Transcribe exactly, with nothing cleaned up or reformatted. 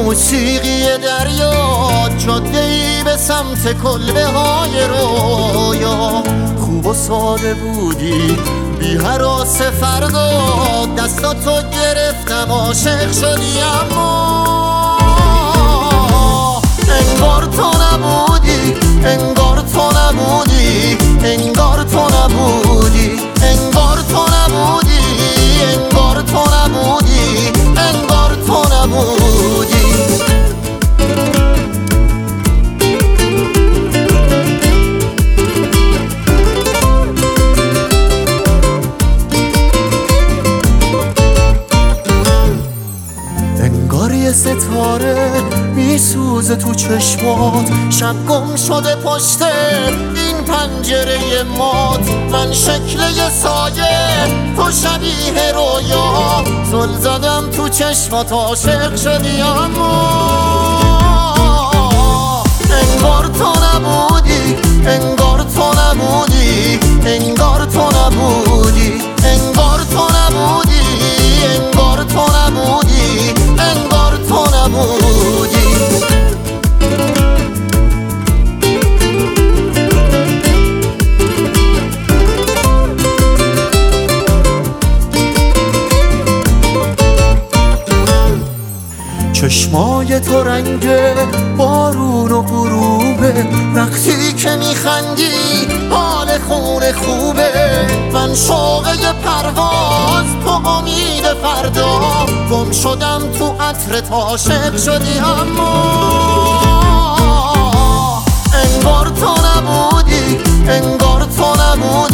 موسیقی دریا، جاده‌ای به سمت کلبه های رویا. خوب و ساده بودی بی هراس فردا، دستاتو گرفتم عاشق شدی اما انگار تو نبودی، انگار تو نبودی، انگار تو نبودی، انگار تو نبودی، انگار تو نبودی، انگار تو نبودی. انگار یه ستاره میسوزه تو چشمات، شب گم شده پشت این پنجره مات. من شکل یه سایه، تو شبیه رویا، زل زدم تو چشمات عاشق شدی اما انگار تو نبودی، انگار تو نبودی، انگار تو نبودی، انگار تو نبودی، انگار تو نبودی، انگار تو نبودی. چشمای تو رنگ بارون و غروبه، وقتی که میخندی حال خونه خوبه. من شوقه پرواز، تو امید فردا، گم شدم تو عطرت عاشق شدی اما انگار تو نبودی، انگار تو نبودی،